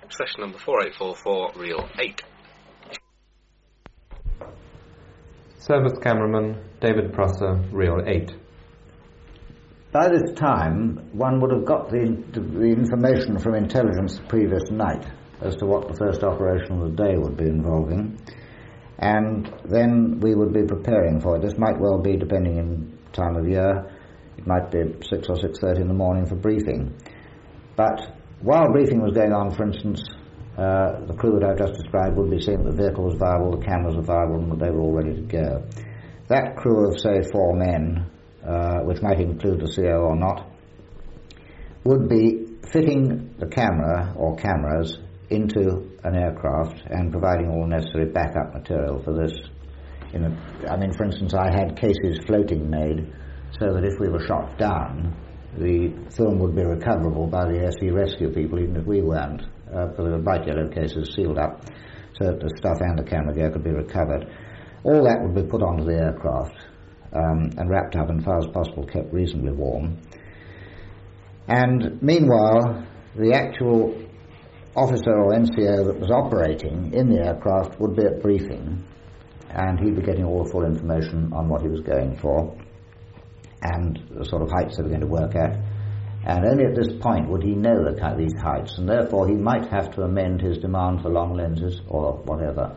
Session number 4844, reel 8. Service cameraman David Prosser, reel 8. By this time, one would have got the information from intelligence the previous night as to what the first operation of the day would be involving, and then we would be preparing for it. This might well be, depending in time of year, it might be 6 or 6:30 in the morning for briefing. But while briefing was going on, for instance, the crew that I've just described would be seeing that the vehicle was viable, the cameras were viable, and that they were all ready to go. That crew of, say, 4 men, which might include the CO or not, would be fitting the camera or cameras into an aircraft and providing all the necessary backup material for this. For instance, I had cases floating made so that if we were shot down, the film would be recoverable by the air sea rescue people, even if we weren't, because there were bright yellow cases sealed up so that the stuff and the camera gear could be recovered. All that would be put onto the aircraft and wrapped up and, as far as possible, kept reasonably warm. And meanwhile, the actual officer or NCO that was operating in the aircraft would be at briefing, and he'd be getting all the full information on what he was going for and the sort of heights they were going to work at. And only at this point would he know these heights, and therefore he might have to amend his demand for long lenses or whatever,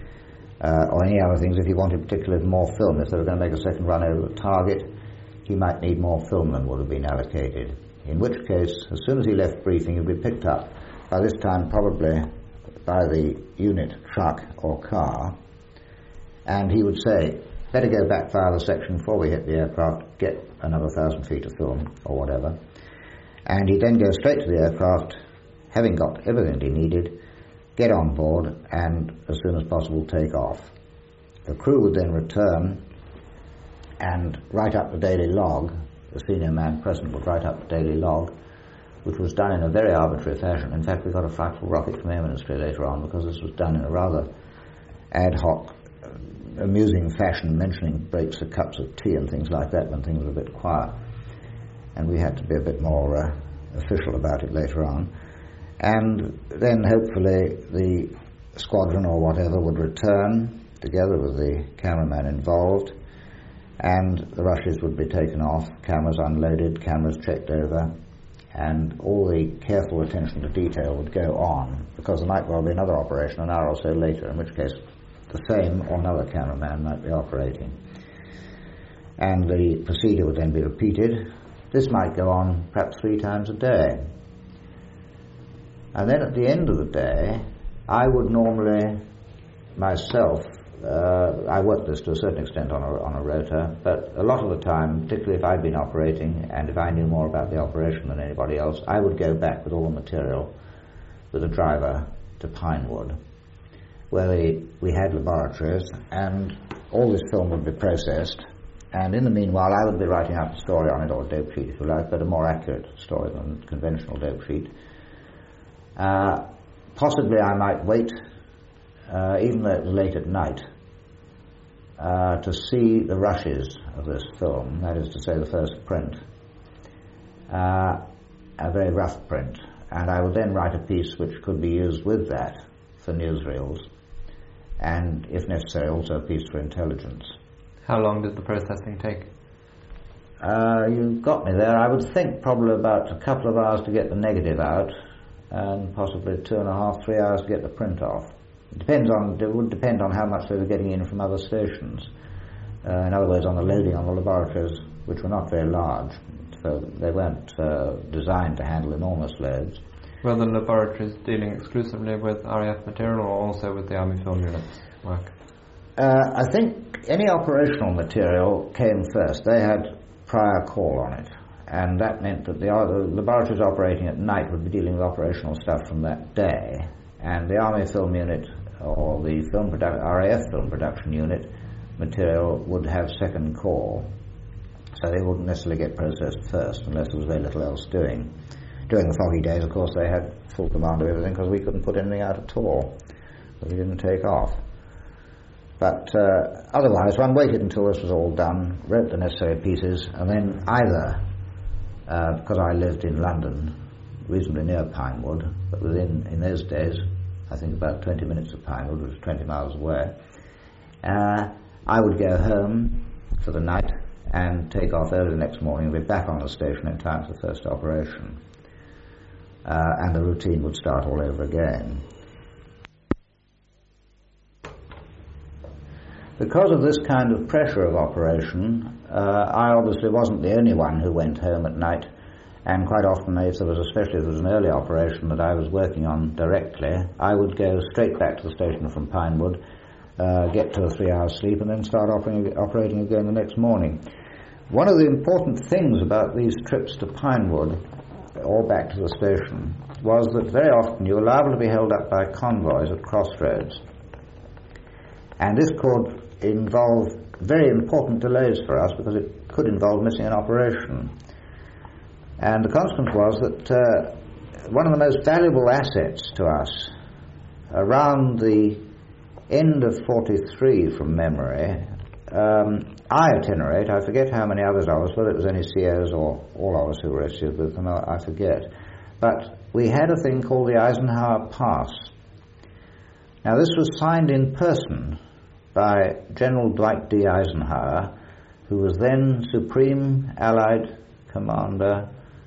or any other things if he wanted particularly more film. If they were going to make a second run over the target, he might need more film than would have been allocated, in which case, as soon as he left briefing, he'd be picked up, by this time probably by the unit truck or car, and he would say, better go back via the section before we hit the aircraft, get another 1,000 feet of film or whatever. And he'd then go straight to the aircraft, having got everything he needed, get on board, and as soon as possible take off. The crew would then return and write up the daily log. The senior man present would write up the daily log, which was done in a very arbitrary fashion. In fact, we got a frightful rocket from Air Ministry later on, because this was done in a rather ad hoc, amusing fashion, mentioning breaks for cups of tea and things like that when things were a bit quiet. And we had to be a bit more official about it later on. And then hopefully the squadron or whatever would return together with the cameraman involved, and the rushes would be taken off, cameras unloaded, cameras checked over, and all the careful attention to detail would go on, because there might well be another operation an hour or so later, in which case the same or another cameraman might be operating. And the procedure would then be repeated. This might go on perhaps 3 times a day. And then at the end of the day, I would normally myself, I worked this to a certain extent on a rota, but a lot of the time, particularly if I'd been operating and if I knew more about the operation than anybody else, I would go back with all the material with the driver to Pinewood, where we had laboratories, and all this film would be processed, and in the meanwhile I would be writing out a story on it, or a dope sheet if you like, but a more accurate story than a conventional dope sheet. Possibly I might wait, even though it was late at night, to see the rushes of this film, that is to say the first print, a very rough print, and I would then write a piece which could be used with that for newsreels, and if necessary also a piece for intelligence. How long did the processing take? You've got me there. I would think probably about a couple of hours to get the negative out, and possibly 2.5, 3 hours to get the print off. It would depend on how much they were getting in from other stations. In other words, on the loading on the laboratories, which were not very large, so they weren't designed to handle enormous loads. Were the laboratories dealing exclusively with RAF material or also with the Army Film Unit's work? I think any operational material came first. They had prior call on it, and that meant that the laboratories operating at night would be dealing with operational stuff from that day, and the Army Film Unit or the RAF Film Production Unit material would have second call, so they wouldn't necessarily get processed first unless there was very little else doing. During the foggy days, of course, they had full command of everything because we couldn't put anything out at all, so we didn't take off. But otherwise, one waited until this was all done, wrote the necessary pieces, and then either, because I lived in London, reasonably near Pinewood, but in those days, I think about 20 minutes of Pinewood, which was 20 miles away. I would go home for the night and take off early the next morning and be back on the station in time for the first operation. And the routine would start all over again. Because of this kind of pressure of operation, I obviously wasn't the only one who went home at night, and quite often, especially if there was an early operation that I was working on directly, I would go straight back to the station from Pinewood, get 2 or 3 hours sleep, and then start operating again the next morning. One of the important things about these trips to Pinewood, or back to the station, was that very often you were liable to be held up by convoys at crossroads. And this could involve very important delays for us because it could involve missing an operation. And the consequence was that one of the most valuable assets to us around the end of 43 from memory, I itinerate, I forget how many others of us, whether it was any COs or all of us who were registered with them, I forget. But we had a thing called the Eisenhower Pass. Now this was signed in person by General Dwight D. Eisenhower, who was then Supreme Allied Commander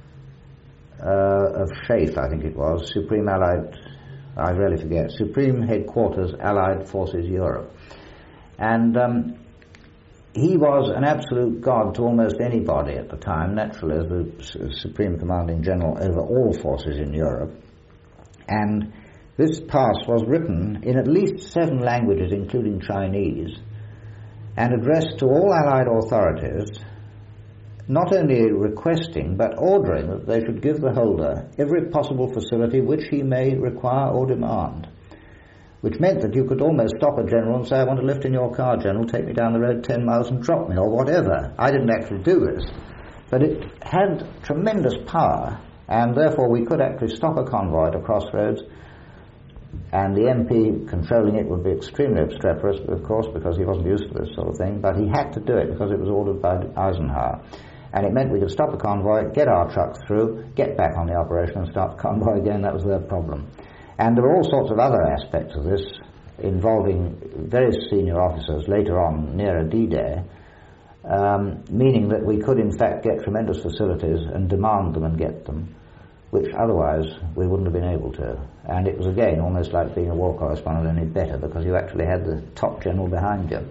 of SHAEF, I think it was, Supreme Allied, I really forget, Supreme Headquarters Allied Forces Europe. And he was an absolute god to almost anybody at the time, naturally as the Supreme Commanding General over all forces in Europe. And this pass was written in at least 7 languages, including Chinese, and addressed to all Allied authorities, not only requesting but ordering that they should give the holder every possible facility which he may require or demand, which meant that you could almost stop a general and say, I want to lift in your car, General, take me down the road 10 miles and drop me, or whatever. I didn't actually do this, but it had tremendous power, and therefore we could actually stop a convoy at a crossroads, and the MP controlling it would be extremely obstreperous, of course, because he wasn't used to this sort of thing, but he had to do it because it was ordered by Eisenhower. And it meant we could stop the convoy, get our trucks through, get back on the operation and start the convoy again. That was their problem. And there were all sorts of other aspects of this involving very senior officers later on, nearer D-Day, meaning that we could in fact get tremendous facilities and demand them and get them, which otherwise we wouldn't have been able to. And it was again almost like being a war correspondent, only better, because you actually had the top general behind you.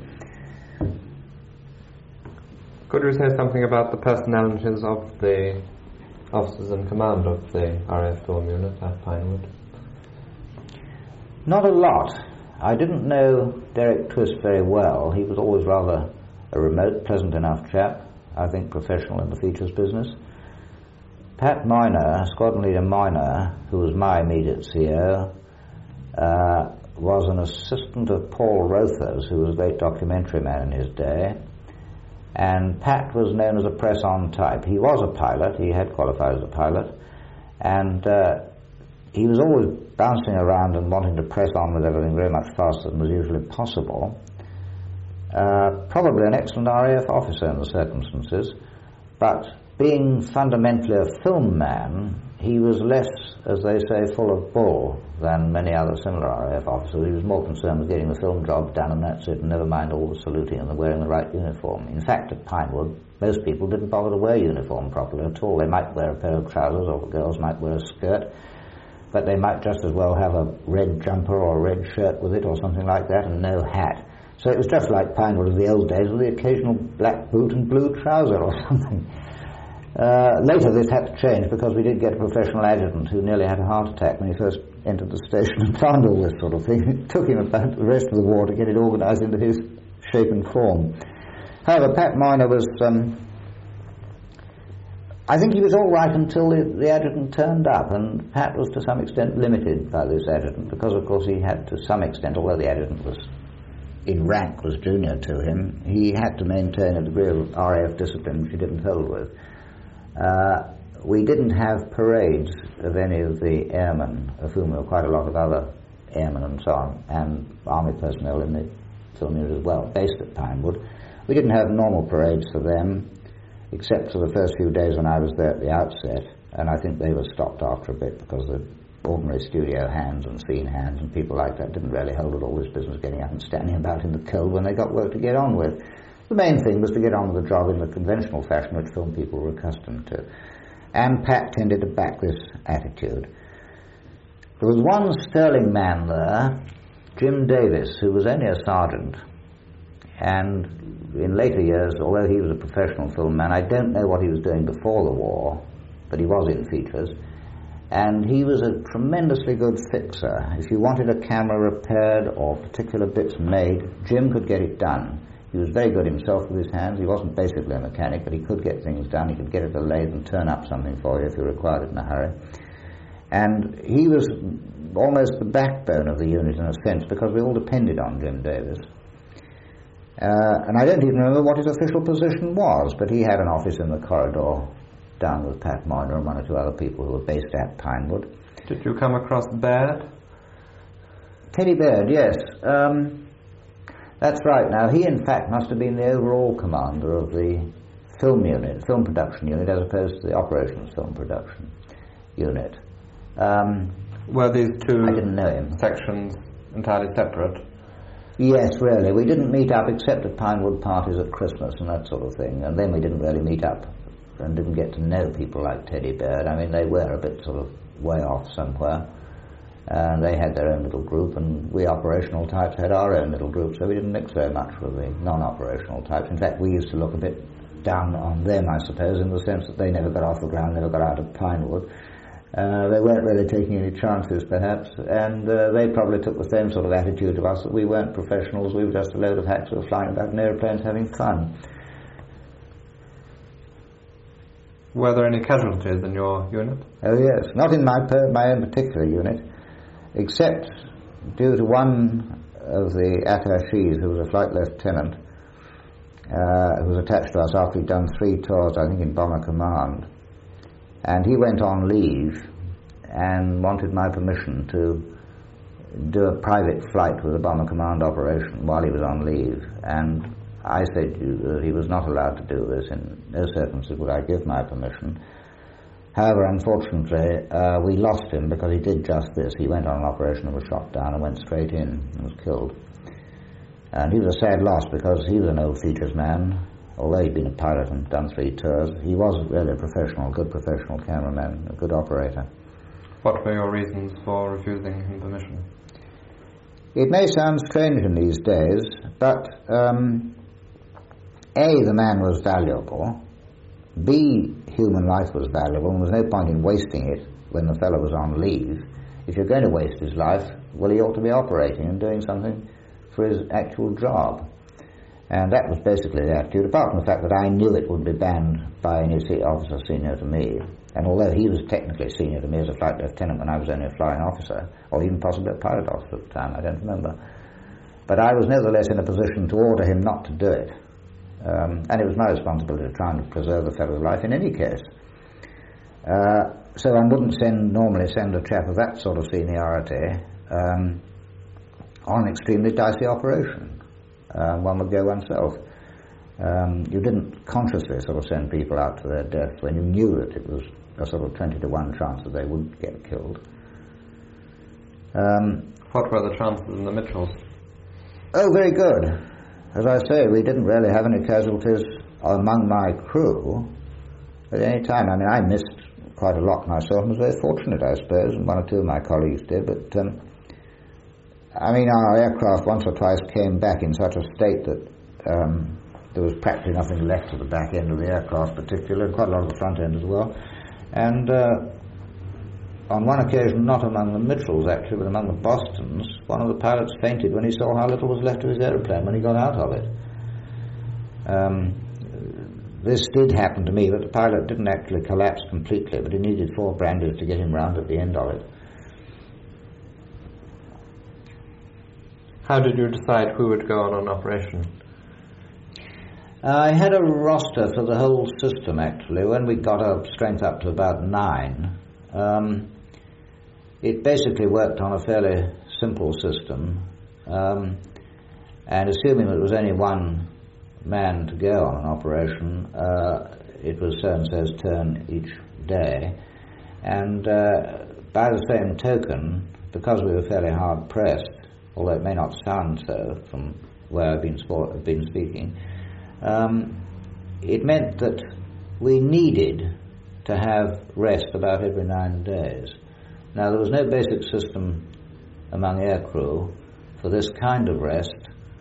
Could you say something about the personalities of the officers in command of the RAF Film Unit at Pinewood? Not a lot. I didn't know Derek Twist very well. He was always rather a remote, pleasant enough chap, I think professional in the features business. Pat Moyner, Squadron Leader Moyner, who was my immediate CO, was an assistant of Paul Rothers, who was a great documentary man in his day. And Pat was known as a press-on type. He was a pilot, he had qualified as a pilot, and he was always bouncing around and wanting to press on with everything very much faster than was usually possible. Probably an excellent RAF officer in the circumstances, but being fundamentally a film man, he was less, as they say, full of bull than many other similar RAF officers. He was more concerned with getting the film job done, and that's it, and never mind all the saluting and the wearing the right uniform. In fact, at Pinewood, most people didn't bother to wear uniform properly at all. They might wear a pair of trousers, or girls might wear a skirt, but they might just as well have a red jumper or a red shirt with it or something like that, and no hat. So it was just like Pinewood of the old days, with the occasional black boot and blue trouser or something. Later this had to change because we did get a professional adjutant who nearly had a heart attack when he first entered the station and found all this sort of thing. It took him about the rest of the war to get it organised into his shape and form. However, Pat Moyner was, I think he was all right until the adjutant turned up, and Pat was to some extent limited by this adjutant because, of course, he had to some extent, although the adjutant was in rank was junior to him, he had to maintain a degree of RAF discipline which he didn't hold with. We didn't have parades of any of the airmen, of whom there were quite a lot of other airmen and so on, and army personnel in the film unit as well, based at Pinewood. We didn't have normal parades for them, except for the first few days when I was there at the outset. and I think they were stopped after a bit because the ordinary studio hands and scene hands and people like that didn't really hold at all this business getting up and standing about in the cold when they got work to get on with. The main thing was to get on with the job in the conventional fashion which film people were accustomed to. And Pat tended to back this attitude. There was one sterling man there, Jim Davis, who was only a sergeant, and in later years, although he was a professional film man, I don't know what he was doing before the war, but he was in features, and he was a tremendously good fixer. If you wanted a camera repaired or particular bits made, Jim could get it done. He was very good himself with his hands. He wasn't basically a mechanic, but he could get things done. He could get at a lathe and turn up something for you if you required it in a hurry. And he was almost the backbone of the unit in a sense, because we all depended on Jim Davis. And I don't even remember what his official position was, but he had an office in the corridor down with Pat Moyner and one or two other people who were based at Pinewood. Did you come across Baird? Teddy Baird, yes. That's right. Now, he in fact must have been the overall commander of the film unit, film production unit, as opposed to the operations film production unit. Were these two I didn't know him. sections entirely separate? Yes, really. We didn't meet up except at Pinewood parties at Christmas and that sort of thing, and then we didn't really meet up and didn't get to know people like Teddy Baird. I mean, they were a bit sort of way off somewhere, and they had their own little group, and we operational types had our own little group, so we didn't mix very much with the non-operational types. In fact, we used to look a bit down on them, I suppose, in the sense that they never got off the ground, never got out of Pinewood. They weren't really taking any chances, perhaps, and they probably took the same sort of attitude to us, that we weren't professionals, we were just a load of hacks who were flying about in aeroplanes having fun. Were there any casualties in your unit? Oh yes, not in my own particular unit, except due to one of the attachés who was a flight lieutenant, who was attached to us after he'd done 3 tours, I think, in Bomber Command. And he went on leave and wanted my permission to do a private flight with a Bomber Command operation while he was on leave. And I said he was not allowed to do this. In no circumstances would I give my permission. However, unfortunately, we lost him because he did just this. He went on an operation and was shot down and went straight in and was killed. And he was a sad loss because he was an old features man. Although he'd been a pilot and done 3 tours, he was really a good professional cameraman, a good operator. What were your reasons for refusing him permission? It may sound strange in these days, but A, the man was valuable, B, human life was valuable, and there was no point in wasting it when the fellow was on leave. If you're going to waste his life, well, he ought to be operating and doing something for his actual job. And that was basically the attitude, apart from the fact that I knew it would be banned by any officer senior to me. And although he was technically senior to me as a flight lieutenant when I was only a flying officer, or even possibly a pilot officer at the time, I don't remember. But I was nevertheless in a position to order him not to do it. And it was my responsibility to try and preserve the fellow's life in any case. So I wouldn't normally send a chap of that sort of seniority on an extremely dicey operation. One would go oneself. You didn't consciously sort of send people out to their death when you knew that it was a sort of 20 to 1 chance that they would get killed. What were the chances in the Mitchells? Oh, very good. As I say, we didn't really have any casualties among my crew at any time. I mean, I missed quite a lot myself and was very fortunate, I suppose, and 1 or 2 of my colleagues did, but I mean, our aircraft once or twice came back in such a state that there was practically nothing left of the back end of the aircraft particularly, and quite a lot of the front end as well. And on one occasion, not among the Mitchells actually, but among the Bostons, one of the pilots fainted when he saw how little was left of his aeroplane when he got out of it. This did happen to me, but the pilot didn't actually collapse completely, but he needed 4 brandies to get him round at the end of it. How did you decide who would go on an operation? I had a roster for the whole system, actually. When we got our strength up to about 9, it basically worked on a fairly simple system. And assuming that it was only 1 man to go on an operation, it was so-and-so's turn each day. And by the same token, because we were fairly hard pressed, although it may not sound so from where I've been speaking, it meant that we needed to have rest about every 9 days. Now, there was no basic system among aircrew for this kind of rest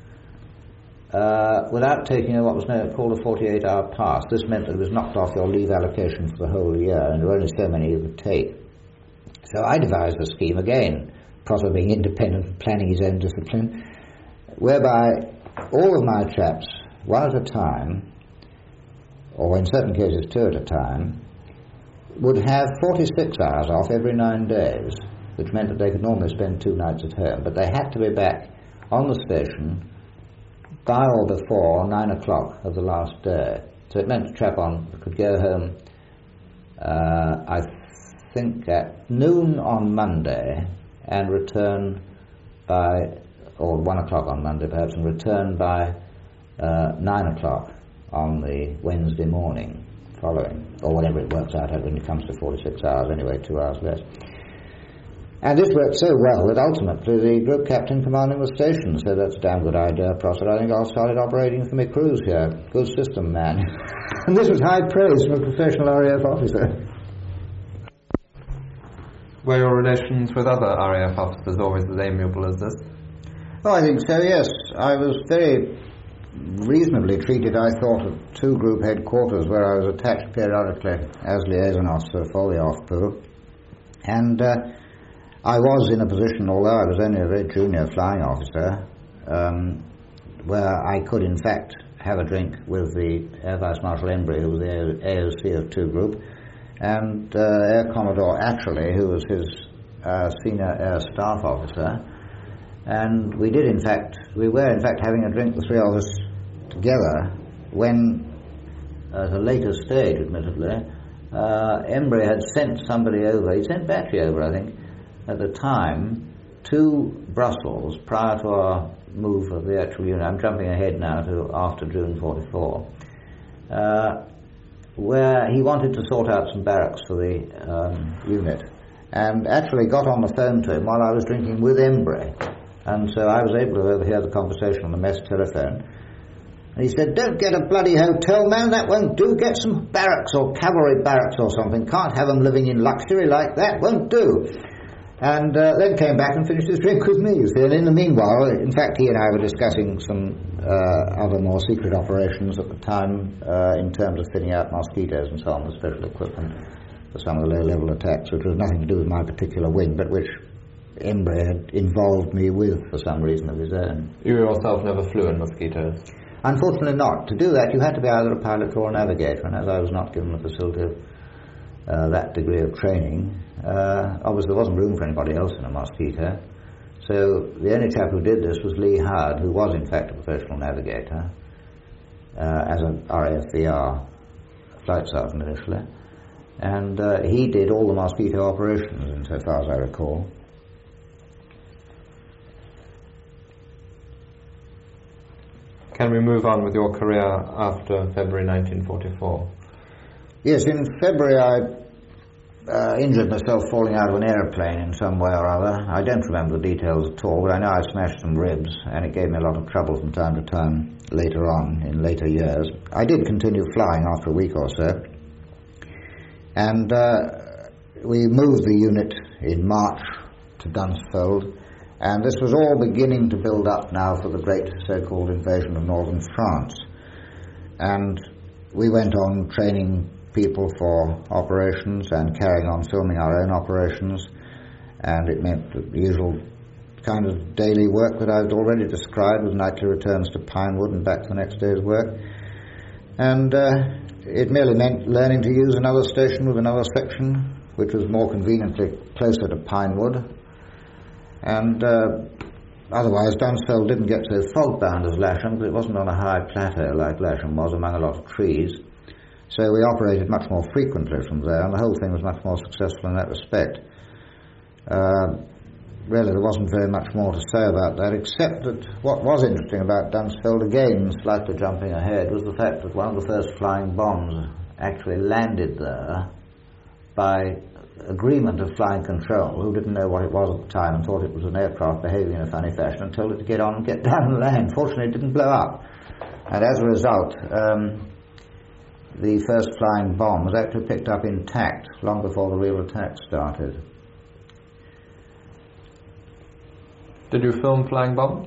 without taking what was called a 48-hour pass. This meant that it was knocked off your leave allocation for the whole year, and there were only so many you could take. So I devised a scheme, again, Prosser being independent and planning his own discipline, whereby all of my chaps, one at a time, or in certain cases 2 at a time, would have 46 hours off every 9 days, which meant that they could normally spend 2 nights at home, but they had to be back on the station by or before 9 o'clock of the last day. So it meant the chap could go home, I think at noon on Monday, and return by, or 1 o'clock on Monday perhaps, and return by 9 o'clock on the Wednesday morning following, or whatever it works out when it comes to 46 hours anyway, 2 hours less. And this worked so well that ultimately the group captain commanding the station said, "That's a damn good idea, Prosser. I think I'll start it operating for my crews here. Good system, man." And this was high praise from a professional RAF officer. Were your relations with other RAF officers always as amiable as this? Oh, I think so, yes. I was very reasonably treated, I thought, at 2 group headquarters where I was attached periodically as liaison officer for the OFPU. And I was in a position, although I was only a very junior flying officer, where I could in fact have a drink with the Air Vice Marshal Embry, who was the AOC of 2 Group, and Air Commodore Atcherley, who was his senior air staff officer. And we were in fact having a drink, the 3 of us together, when at a later stage, admittedly, Embry had sent somebody over, he sent Batchy over, I think, at the time, to Brussels prior to our move of the actual unit. I'm jumping ahead now to after June 44, where he wanted to sort out some barracks for the unit, and actually got on the phone to him while I was drinking with Embry, and so I was able to overhear the conversation on the mess telephone. And he said, "Don't get a bloody hotel, man, that won't do. Get some barracks or cavalry barracks or something. Can't have them living in luxury like that, won't do." And then came back and finished his drink with me. And in the meanwhile, in fact, he and I were discussing some other more secret operations at the time in terms of fitting out mosquitoes and so on, with special equipment for some of the low-level attacks, which was nothing to do with my particular wing, but which Embry had involved me with for some reason of his own. You yourself never flew in mosquitoes? Unfortunately not. To do that, you had to be either a pilot or a navigator, and as I was not given the facility of that degree of training, obviously there wasn't room for anybody else in a mosquito. So the only chap who did this was Lee Howard, who was in fact a professional navigator, as an RAFVR flight sergeant initially, and he did all the mosquito operations, insofar as I recall. Can we move on with your career after February 1944? Yes, in February I injured myself falling out of an aeroplane in some way or other. I don't remember the details at all, but I know I smashed some ribs, and it gave me a lot of trouble from time to time later on, in later years. I did continue flying after a week or so, and we moved the unit in March to Dunsfold, and this was all beginning to build up now for the great so-called invasion of northern France. And we went on training people for operations and carrying on filming our own operations, and it meant the usual kind of daily work that I've already described, with nightly returns to Pinewood and back to the next day's work. And it merely meant learning to use another station with another section, which was more conveniently closer to Pinewood. And otherwise Dunsfold didn't get so fog-bound as Lasham, because it wasn't on a high plateau like Lasham was among a lot of trees. So we operated much more frequently from there, and the whole thing was much more successful in that respect. Really, there wasn't very much more to say about that, except that what was interesting about Dunsfold, again, slightly jumping ahead, was the fact that one of the first flying bombs actually landed there by agreement of flying control, who didn't know what it was at the time and thought it was an aircraft behaving in a funny fashion, and told it to get on and get down and land. Fortunately, it didn't blow up. And as a result, the first flying bomb was actually picked up intact long before the real attack started. Did you film flying bombs?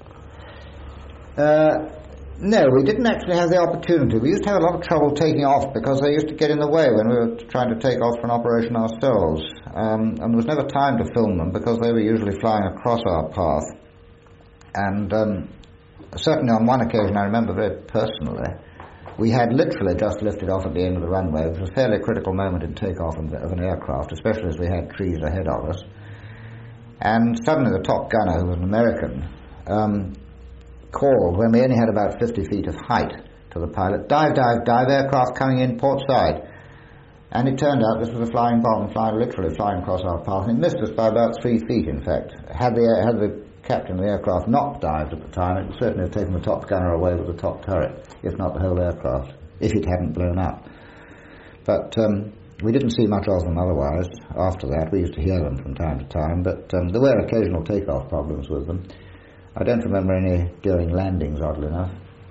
No, we didn't actually have the opportunity. We used to have a lot of trouble taking off because they used to get in the way when we were trying to take off for an operation ourselves. And there was never time to film them because they were usually flying across our path. And certainly on one occasion, I remember very personally, we had literally just lifted off at the end of the runway. It was a fairly critical moment in takeoff of an aircraft, especially as we had trees ahead of us. And suddenly the top gunner, who was an American, called, when we only had about 50 feet of height, to the pilot, dive, dive, dive, aircraft coming in port side. And it turned out this was a flying bomb, literally flying across our path, and it missed us by about 3 feet, in fact. Had the captain of the aircraft not dived at the time, it would certainly have taken the top gunner away with the top turret, if not the whole aircraft, if it hadn't blown up. But we didn't see much of them otherwise after that. We used to hear them from time to time, but there were occasional takeoff problems with them. I don't remember any during landings, oddly enough.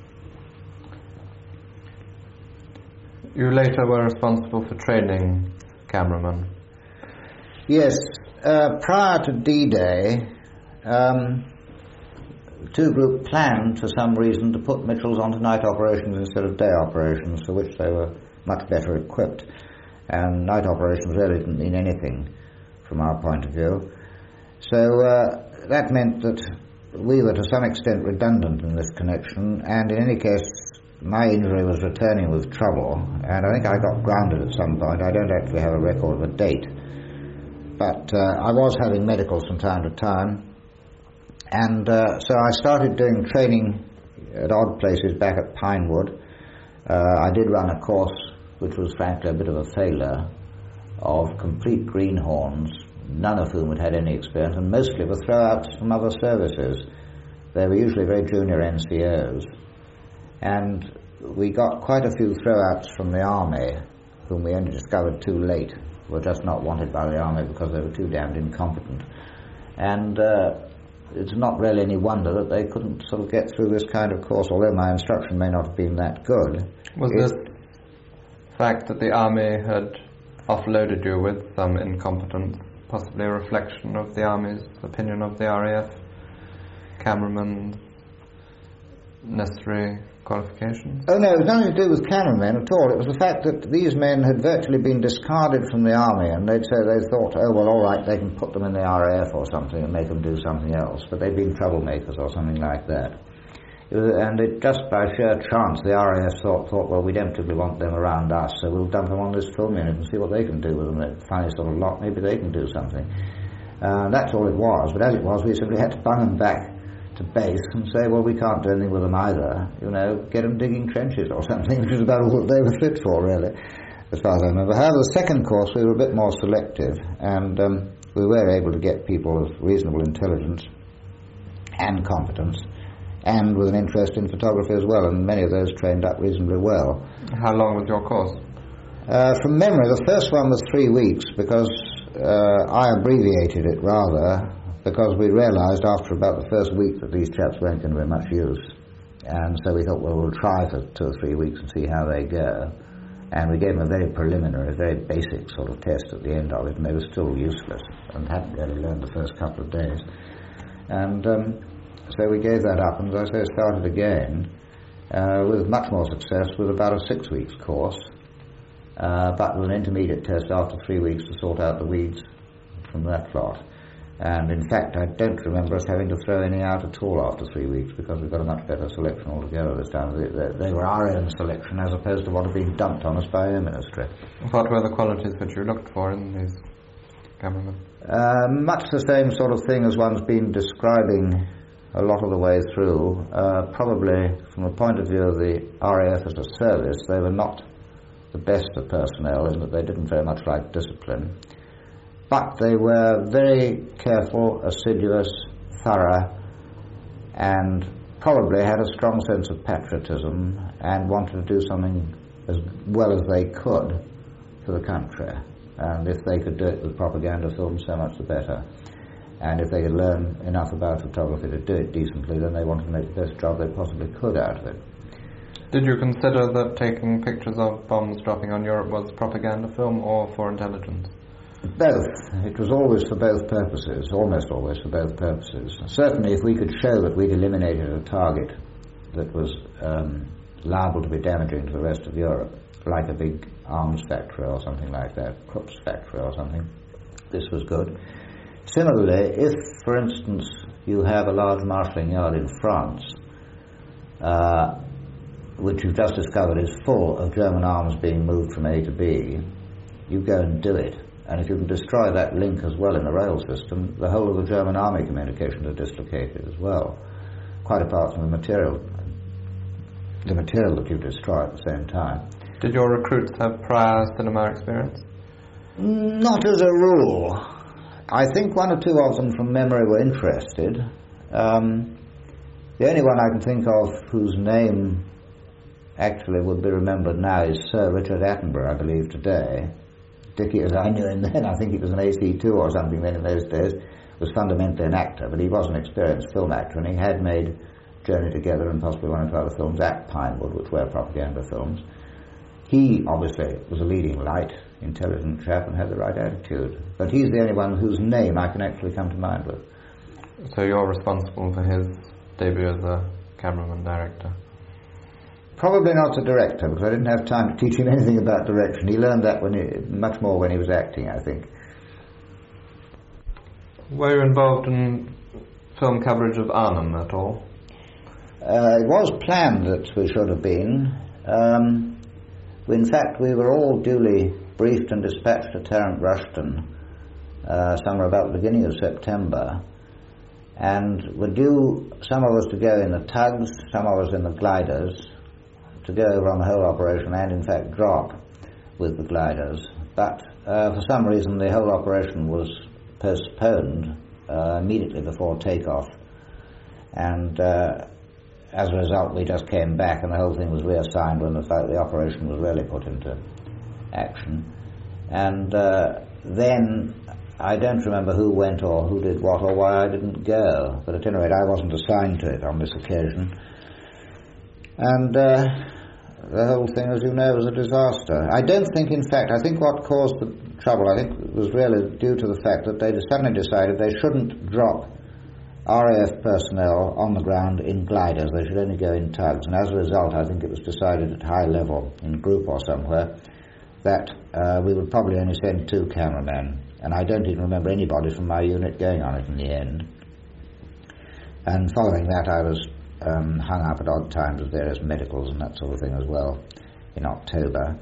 You later were responsible for training cameramen. Yes. Prior to D-Day, Two Group planned, for some reason, to put Mitchells onto night operations instead of day operations, for which they were much better equipped. And night operations really didn't mean anything from our point of view. So that meant that we were to some extent redundant in this connection, and in any case my injury was returning with trouble, and I think I got grounded at some point. I don't actually have a record of a date, but I was having medicals from time to time, and so I started doing training at odd places back at Pinewood. I did run a course which was frankly a bit of a failure, of complete greenhorns, none of whom had had any experience, and mostly were throwouts from other services. They were usually very junior NCOs. And we got quite a few throwouts from the Army, whom we only discovered too late, were just not wanted by the Army because they were too damned incompetent. And it's not really any wonder that they couldn't sort of get through this kind of course, although my instruction may not have been that good. Was this fact that the Army had offloaded you with some incompetence possibly a reflection of the Army's opinion of the RAF cameramen necessary qualifications? Oh no, it was nothing to do with cameramen at all. It was the fact that these men had virtually been discarded from the Army, and they thought, oh well, all right, they can put them in the RAF or something and make them do something else, but they'd been troublemakers or something like that. And it just by sheer chance, the RAF thought, well, we don't particularly want them around us, so we'll dump them on this film unit and see what they can do with them. They're a funny sort of lot, maybe they can do something. That's all it was, but as it was, we simply had to bung them back to base and say, well, we can't do anything with them either, get them digging trenches or something, which is about all that they were fit for, really, as far as I remember. However, the second course, we were a bit more selective, and we were able to get people of reasonable intelligence and competence, and with an interest in photography as well, and many of those trained up reasonably well. How long was your course? From memory, the first one was 3 weeks, because I abbreviated it rather, because we realised after about the first week that these chaps weren't going to be much use. And so we thought, well, we'll try for 2 or 3 weeks and see how they go. And we gave them a very preliminary, very basic sort of test at the end of it, and they were still useless and hadn't really learned the first couple of days. And so we gave that up, and as I say, started again with much more success, with about a 6 weeks course, but with an intermediate test after 3 weeks to sort out the weeds from that lot. And in fact, I don't remember us having to throw any out at all after 3 weeks, because we got a much better selection altogether this time. They were our own selection as opposed to what had been dumped on us by Air Ministry. What were the qualities that you looked for in these cameramen? Much the same sort of thing as one's been describing a lot of the way through. Probably from the point of view of the RAF as a service, they were not the best of personnel in that they didn't very much like discipline. But they were very careful, assiduous, thorough, and probably had a strong sense of patriotism and wanted to do something as well as they could for the country. and if they could do it with propaganda films, so much the better. And if they could learn enough about photography to do it decently, then they wanted to make the best job they possibly could out of it. Did you consider that taking pictures of bombs dropping on Europe was propaganda film or for intelligence? Both. It was always for both purposes, almost always for both purposes. Certainly if we could show that we'd eliminated a target that was liable to be damaging to the rest of Europe, like a big arms factory or something like that, Krupp's factory or something, this was good. Similarly, if, for instance, you have a large marshalling yard in France, which you've just discovered is full of German arms being moved from A to B, you go and do it. And if you can destroy that link as well in the rail system, the whole of the German army communications are dislocated as well, quite apart from the material that you destroy at the same time. Did your recruits have prior cinema experience? Not as a rule. I think one or two of them from memory were interested. The only one I can think of whose name actually would be remembered now is Sir Richard Attenborough, I believe, today. Dickie, as I knew him then, I think he was an AC2 or something then in those days, was fundamentally an actor, but he was an experienced film actor, and he had made Journey Together and possibly one or two other films at Pinewood, which were propaganda films. He obviously was a leading light, intelligent chap and had the right attitude, but he's the only one whose name I can actually come to mind with. So you're responsible for his debut as a cameraman director? Probably not a director, because I didn't have time to teach him anything about direction. He learned that much more when he was acting, I think. Were you involved in film coverage of Arnhem at all? It was planned that we should have been. In fact, we were all duly briefed and dispatched to Terence Rushton somewhere about the beginning of September, and were due, some of us to go in the tugs, some of us in the gliders, to go over on the whole operation and in fact drop with the gliders. But for some reason the whole operation was postponed immediately before takeoff, and as a result we just came back and the whole thing was reassigned when the operation was really put into action. And then I don't remember who went or who did what or why I didn't go, but at any rate I wasn't assigned to it on this occasion. And the whole thing, as you know, was a disaster. I don't think, in fact, I think what caused the trouble, I think it was really due to the fact that they suddenly decided they shouldn't drop RAF personnel on the ground in gliders, they should only go in tugs. And as a result, I think it was decided at high level, in group or somewhere, that we would probably only send 2 cameramen. And I don't even remember anybody from my unit going on it in the end. And following that, I was hung up at odd times with various medicals and that sort of thing as well in October.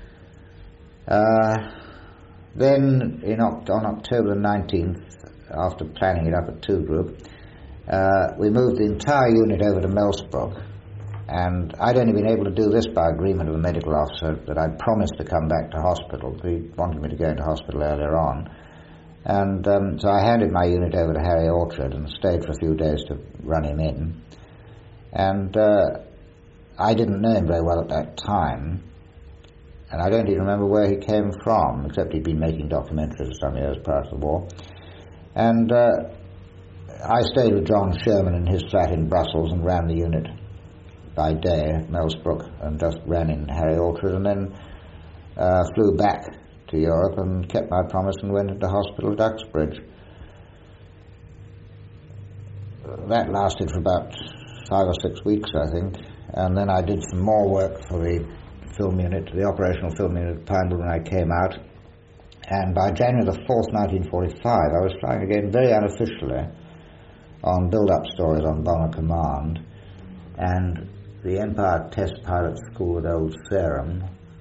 Then on October the 19th, after planning it up at 2 Group, we moved the entire unit over to Melsbrook, and I'd only been able to do this by agreement of the medical officer that I'd promised to come back to hospital. He wanted me to go into hospital earlier on. And so I handed my unit over to Harry Orchard and stayed for a few days to run him in. And I didn't know him very well at that time, and I don't even remember where he came from, except he'd been making documentaries some years prior to the war. And I stayed with John Sherman in his flat in Brussels and ran the unit by day at Melsbrook and just ran in Harry Orchard, and then flew back to Europe and kept my promise and went into hospital at Uxbridge. That lasted for about 5 or 6 weeks, I think, and then I did some more work for the film unit, the operational film unit at Pinewood when I came out, and by January the 4th, 1945, I was flying again very unofficially on build-up stories on Bomber Command, and the Empire Test Pilot School at Old Sarum,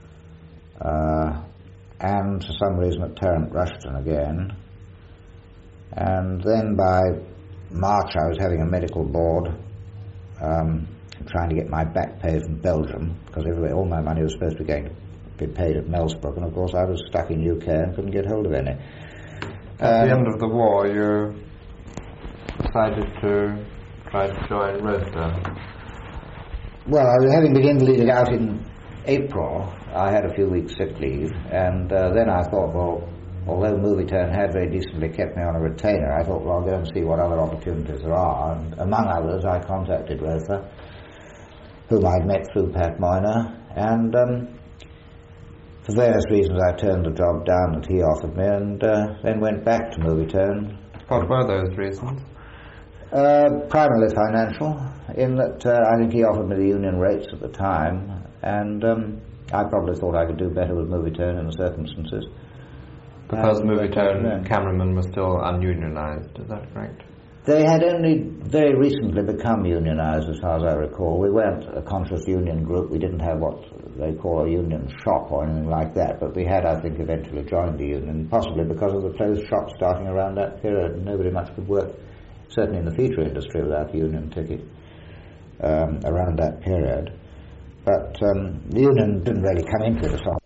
and for some reason at Terence Rushton again. And then by March I was having a medical board, trying to get my back pay from Belgium, because all my money was supposed to be paid at Melsbrook, and of course I was stuck in UK and couldn't get hold of any. At the end of the war, you decided to try to join Rota. Well, I was having begun to lead it out in April, I had a few weeks sick leave, and then I thought, well, although Movietone had very decently kept me on a retainer, I thought, well, I'll go and see what other opportunities there are. And among others, I contacted Rother, whom I'd met through Pat Moyner, and for various reasons I turned the job down that he offered me, and then went back to Movietone. What were those reasons? Primarily financial, in that I think he offered me the union rates at the time, and I probably thought I could do better with Movietone in the circumstances. Because Movietone cameramen were still ununionized, is that correct? They had only very recently become unionized, as far as I recall. We weren't a conscious union group. We didn't have what they call a union shop or anything like that, but we had, I think, eventually joined the union, possibly because of the closed shops starting around that period. Nobody much could work, certainly in the feature industry, without a union ticket around that period. But the union didn't really come into it as far